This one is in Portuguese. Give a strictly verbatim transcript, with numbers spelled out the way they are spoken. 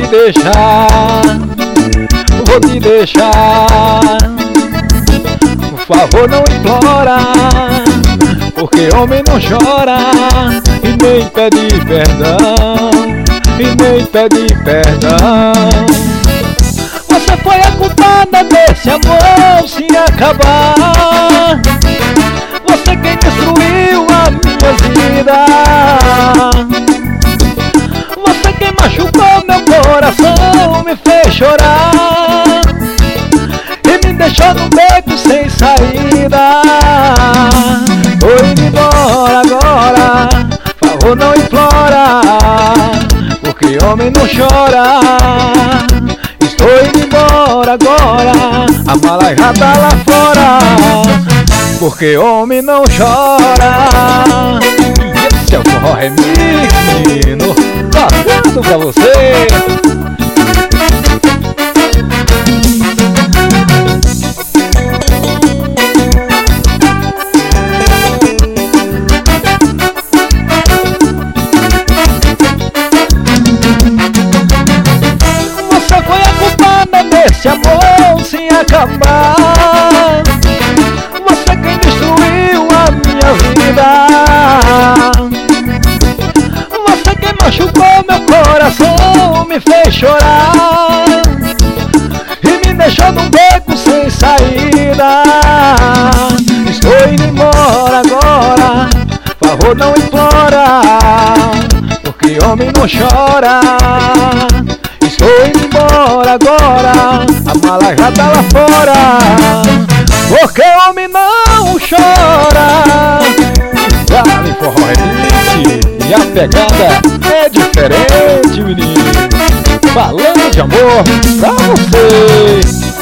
deixar, vou te deixar. Por favor, não implora, porque homem não chora e nem pede perdão, e nem pede perdão. Você foi a culpada desse amor se acabar. Você quem destruiu a minha vida. Você quem machucou meu coração, me fez chorar e me deixou no beco sem saída. Tô indo embora agora, favor não implora, porque homem não chora. Estou indo embora agora, a mala já tá lá fora, porque homem não chora. E esse é o Forró Remix, menino, passando pra você. Você foi a culpada desse amor se acabar. Você quem destruiu a minha vida. Você quem machucou meu coração, me fez chorar e me deixou num beco sem saída. Estou indo embora agora, favor não implora, porque homem não chora. Estou indo embora agora, a mala já tá lá fora, porque homem não chora. Dale Forró Remix, e a pegada é diferente, menino, falando de amor pra você.